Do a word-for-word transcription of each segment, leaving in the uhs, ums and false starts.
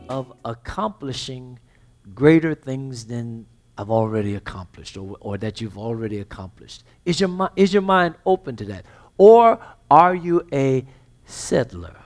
of accomplishing greater things than I've already accomplished, or, or that you've already accomplished? Is your, mi- is your mind open to that? Or are you a settler?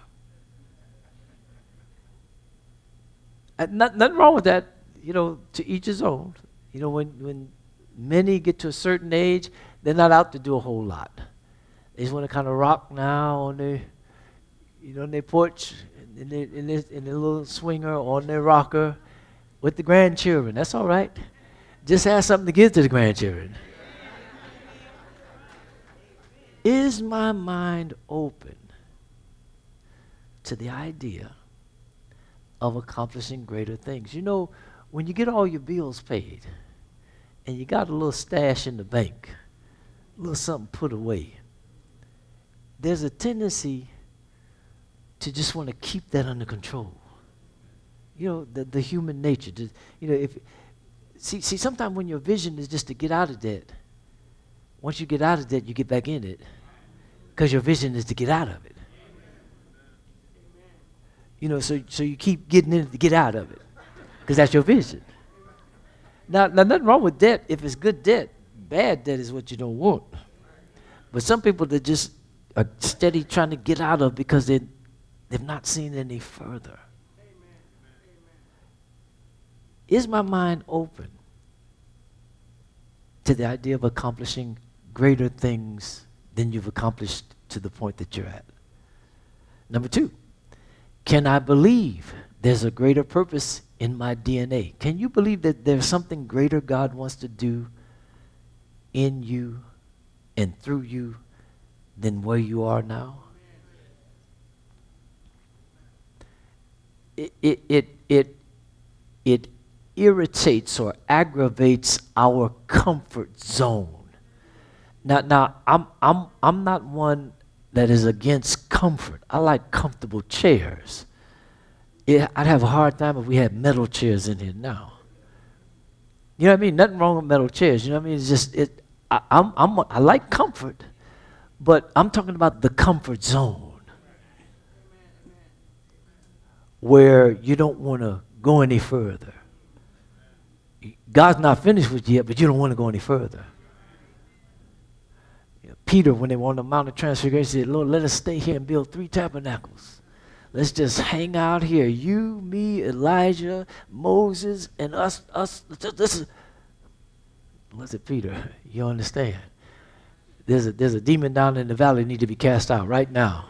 Uh, not, nothing wrong with that. You know, to each his own. You know, when, when many get to a certain age, they're not out to do a whole lot. They just want to kind of rock now on their, you know, on their porch, in their, in their, in their little swinger, on their rocker, with the grandchildren. That's all right. Just have something to give to the grandchildren. Is my mind open to the idea of accomplishing greater things? You know, when you get all your bills paid and you got a little stash in the bank, a little something put away, there's a tendency to just want to keep that under control. You know, the, the human nature. To, you know, if see, see, sometimes when your vision is just to get out of debt, once you get out of debt, you get back in it, because your vision is to get out of it. You know, so so you keep getting in it to get out of it, because that's your vision. Now, now, nothing wrong with debt if it's good debt. Bad debt is what you don't want. But some people that just are steady trying to get out of because they they've not seen any further. Is my mind open to the idea of accomplishing greater things than you've accomplished to the point that you're at? Number two, can I believe there's a greater purpose in my D N A? Can you believe that there's something greater God wants to do in you and through you than where you are now? It, it, it, it, it irritates or aggravates our comfort zone. Now, now I'm, I'm, I'm not one that is against comfort. I like comfortable chairs. It, I'd have a hard time if we had metal chairs in here now. You know what I mean? Nothing wrong with metal chairs. You know what I mean? It's just, it, I, I'm, I'm, I like comfort, but I'm talking about the comfort zone where you don't want to go any further. God's not finished with you yet, but you don't want to go any further. You know, Peter, when they were on the Mount of Transfiguration, said, Lord, let us stay here and build three tabernacles. Let's just hang out here. You, me, Elijah, Moses, and us. Us. This is, what's it, Peter? You understand? There's a, there's a demon down in the valley that need to be cast out right now.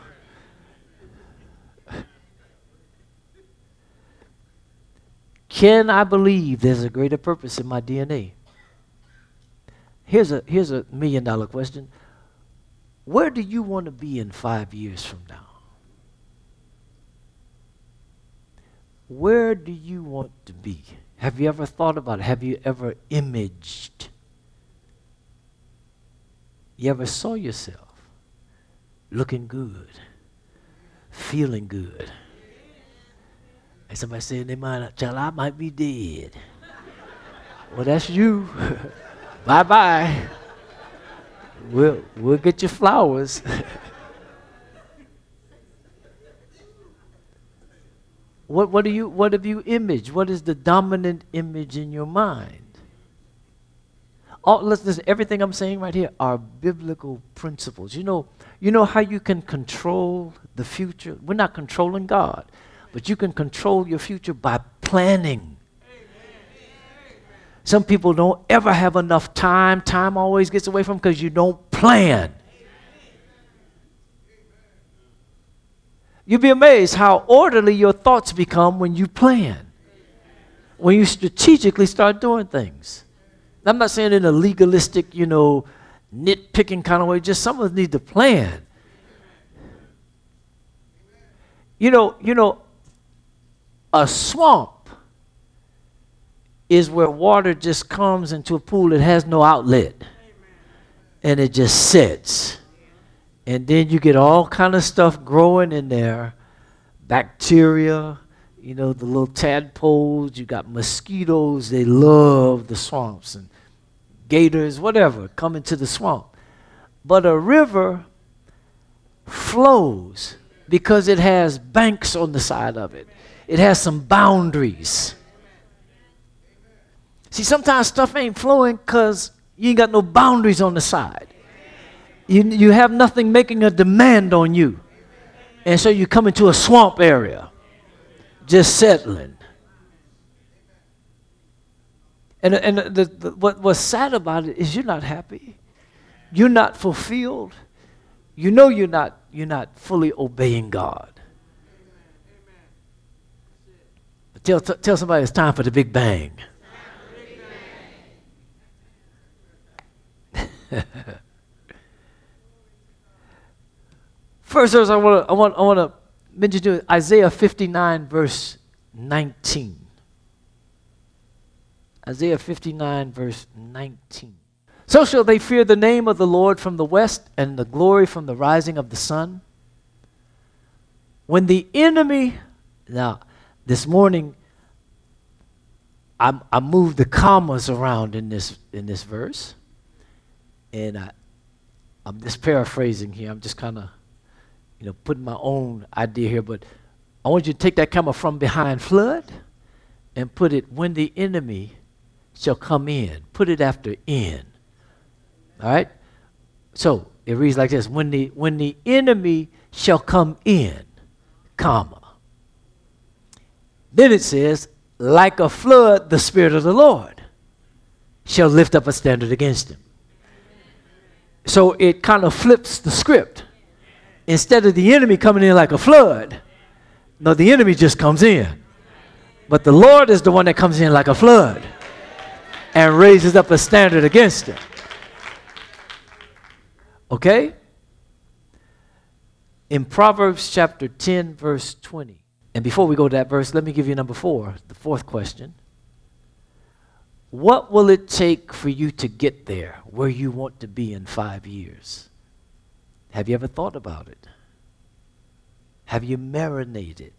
Can I believe there's a greater purpose in my D N A? Here's a, here's a million dollar question. Where do you want to be in five years from now? Where do you want to be? Have you ever thought about it? Have you ever imaged? You ever saw yourself looking good, feeling good? And somebody say in their mind, child, I might be dead. Well, that's you. Bye-bye. We'll, we'll get you flowers. What, what, do you, what have you imaged? What is the dominant image in your mind? All, listen, listen, everything I'm saying right here are biblical principles. You know, you know how you can control the future? We're not controlling God. But you can control your future by planning. Some people don't ever have enough time. Time always gets away from them because you don't plan. You'll be amazed how orderly your thoughts become when you plan. When you strategically start doing things. I'm not saying in a legalistic, you know, nitpicking kind of way. Just some of us need to plan. You know, you know, a swamp is where water just comes into a pool that has no outlet. And it just sits. And then you get all kind of stuff growing in there. Bacteria, you know, the little tadpoles. You got mosquitoes. They love the swamps. And gators, whatever, come into the swamp. But a river flows because it has banks on the side of it. It has some boundaries. See, sometimes stuff ain't flowing because you ain't got no boundaries on the side. You, you have nothing making a demand on you. And so you come into a swamp area, just settling. And, and the, the, what, what's sad about it is you're not happy. You're not fulfilled. You know you're not, you're not fully obeying God. But tell, t- tell somebody it's time for the big bang. First verse I want to I want I want to mention to you Isaiah fifty-nine verse nineteen. Isaiah fifty-nine verse nineteen. So shall they fear the name of the Lord from the west, and the glory from the rising of the sun. When the enemy, now this morning I I moved the commas around in this in this verse. And I, I'm just paraphrasing here. I'm just kind of, you know, putting my own idea here. But I want you to take that comma from behind flood and put it when the enemy shall come in. Put it after in. All right? So it reads like this. When the, when the enemy shall come in, comma. Then it says, like a flood, the Spirit of the Lord shall lift up a standard against him. So it kind of flips the script. Instead of the enemy coming in like a flood, no, the enemy just comes in. But the Lord is the one that comes in like a flood and raises up a standard against him. Okay? In Proverbs chapter ten, verse twenty. And before we go to that verse, let me give you number four, the fourth question. What will it take for you to get there where you want to be in five years? Have you ever thought about it? Have you marinated?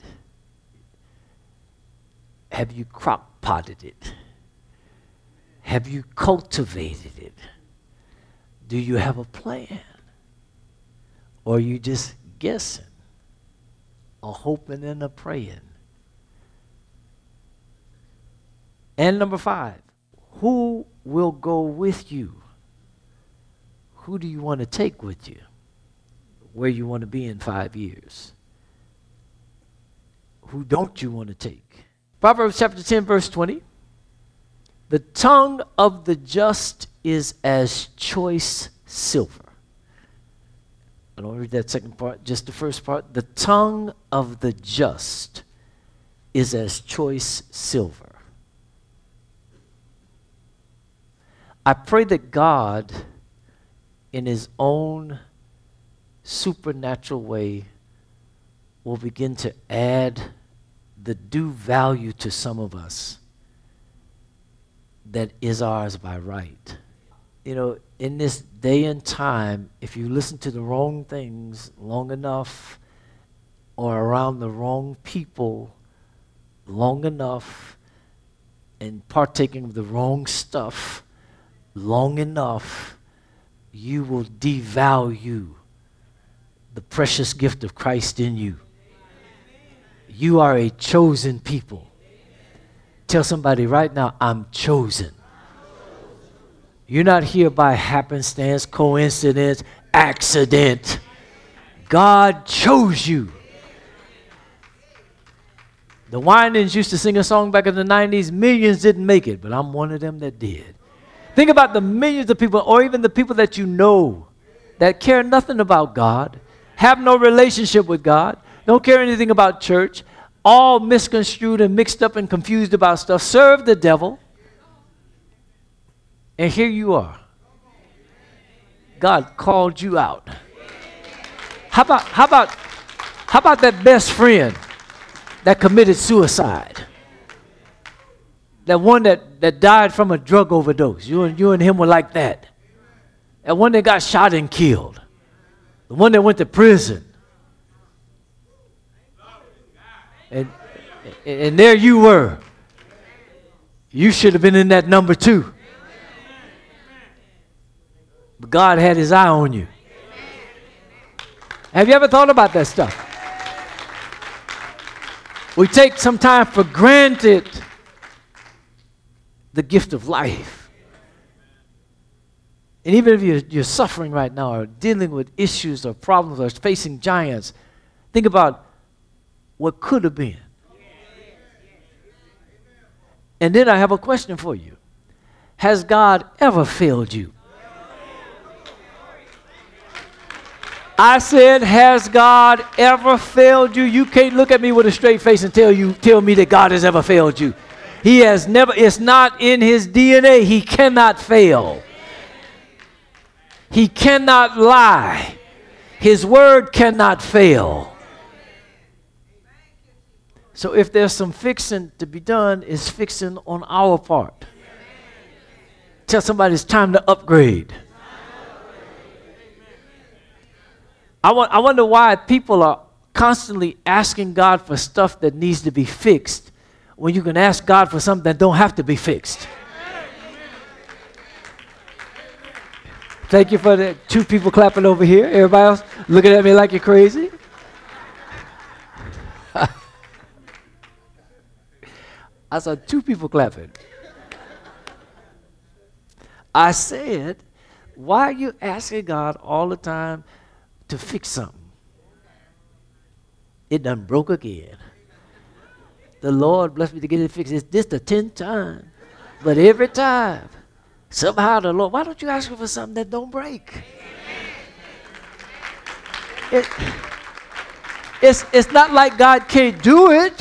Have you crock-potted it? Have you cultivated it? Do you have a plan? Or are you just guessing, or hoping and a praying? And number five. Who will go with you? Who do you want to take with you? Where you want to be in five years? Who don't you want to take? Proverbs chapter ten, verse twenty. The tongue of the just is as choice silver. I don't read that second part, just the first part. The tongue of the just is as choice silver. I pray that God, in his own supernatural way, will begin to add the due value to some of us that is ours by right. You know, in this day and time, if you listen to the wrong things long enough or around the wrong people long enough and partaking of the wrong stuff long enough, you will devalue the precious gift of Christ in you. You are a chosen people. Tell somebody right now, I'm chosen. You're not here by happenstance, coincidence, accident. God chose you. The Winans used to sing a song back in the nineties, millions didn't make it, but I'm one of them that did. Think about the millions of people, or even the people that you know that care nothing about God, have no relationship with God, don't care anything about church, all misconstrued and mixed up and confused about stuff, serve the devil, and here you are. God called you out. How about, how about, how about that best friend that committed suicide? That one that, that died from a drug overdose. You and, you and him were like that. That one that got shot and killed. The one that went to prison. And, and there you were. You should have been in that number too. But God had his eye on you. Have you ever thought about that stuff? We take sometimes for granted the gift of life. And even if you're, you're suffering right now or dealing with issues or problems or facing giants, think about what could have been. And then I have a question for you. Has God ever failed you? I said, has God ever failed you? You can't look at me with a straight face and tell you, tell me that God has ever failed you. He has never, it's not in his D N A. He cannot fail. He cannot lie. His word cannot fail. So if there's some fixing to be done, it's fixing on our part. Tell somebody it's time to upgrade. I, want, I wonder why people are constantly asking God for stuff that needs to be fixed when you can ask God for something that don't have to be fixed. Thank you for the two people clapping over here. Everybody else looking at me like you're crazy. I saw two people clapping. I said, why are you asking God all the time to fix something? It done broke again. The Lord blessed me to get it fixed. It's this the tenth time. But every time, somehow the Lord, why don't you ask him for something that don't break? It, it's, it's not like God can't do it.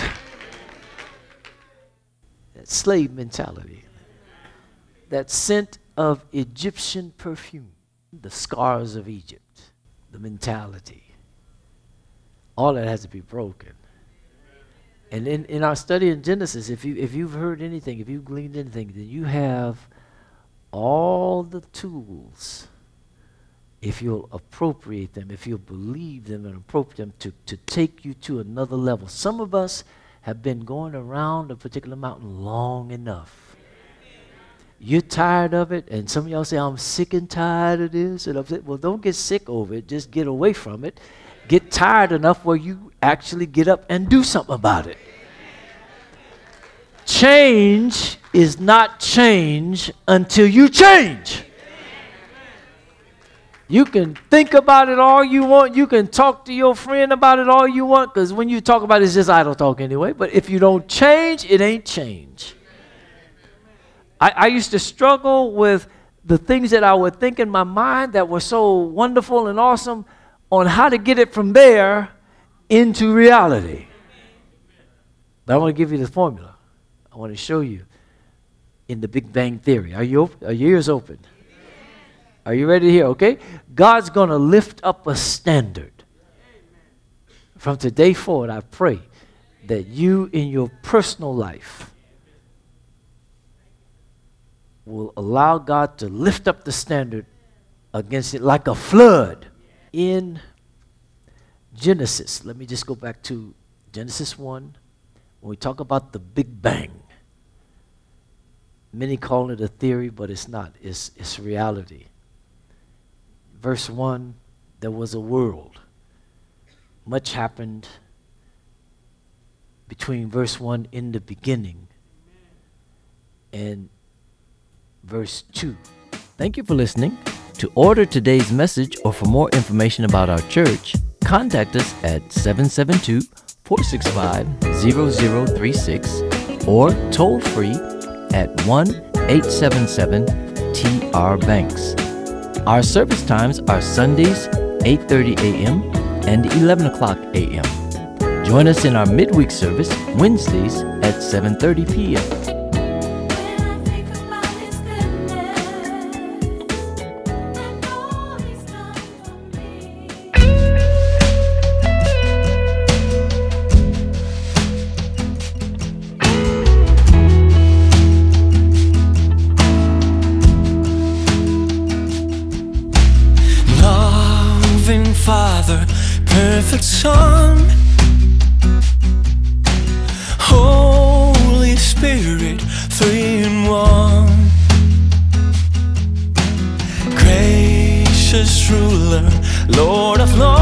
That slave mentality. That scent of Egyptian perfume. The scars of Egypt. The mentality. All that has to be broken. And in, in our study in Genesis, if you if you've heard anything, if you've gleaned anything, then you have all the tools, if you'll appropriate them, if you'll believe them and appropriate them to, to take you to another level. Some of us have been going around a particular mountain long enough. You're tired of it, and some of y'all say, I'm sick and tired of this. And I'm saying, well, don't get sick over it. Just get away from it. Get tired enough where you actually get up and do something about it. Change is not change until you change. You can think about it all you want. You can talk to your friend about it all you want, because when you talk about it, it's just idle talk anyway. But if you don't change, it ain't change. I, I used to struggle with the things that I would think in my mind that were so wonderful and awesome on how to get it from there into reality. But I want to give you the formula. I want to show you in the Big Bang Theory. Are you open? Are your ears open? Are you ready to hear? Okay? God's going to lift up a standard. From today forward, I pray that you in your personal life will allow God to lift up the standard against it like a flood. In Genesis, let me just go back to Genesis one. When we talk about the Big Bang, many call it a theory, but it's not. It's, it's reality. Verse one, there was a world. Much happened between verse one in the beginning and verse two. Thank you for listening. To order today's message or for more information about our church, contact us at seven seven two, four six five, zero zero three six or toll free at one eight seven seven T R Banks. Our service times are Sundays eight thirty a.m. and eleven o'clock a.m. Join us in our midweek service Wednesdays at seven thirty p.m. Father, perfect Son, Holy Spirit, three in one. Gracious ruler, Lord of lords.